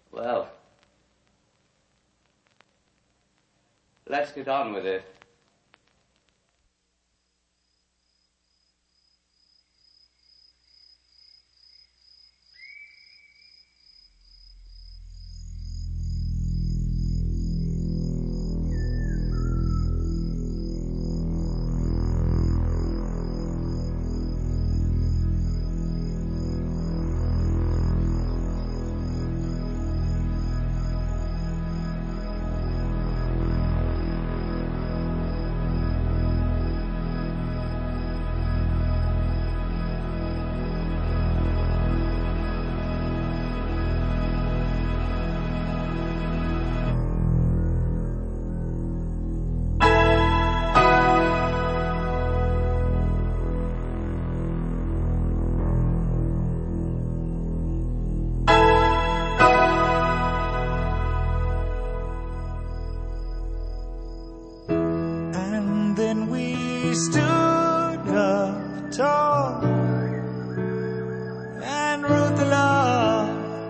Well, let's get on with it. Stood up tall and wrote the law.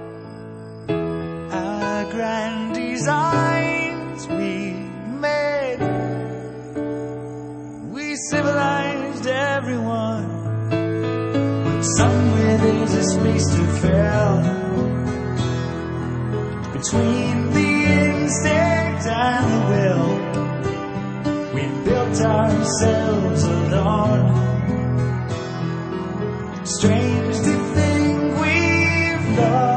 Our grand designs we made, we civilized everyone, but somewhere there's a space to fill between the instinct and the will. We built ourselves alone. Strange to think we've lost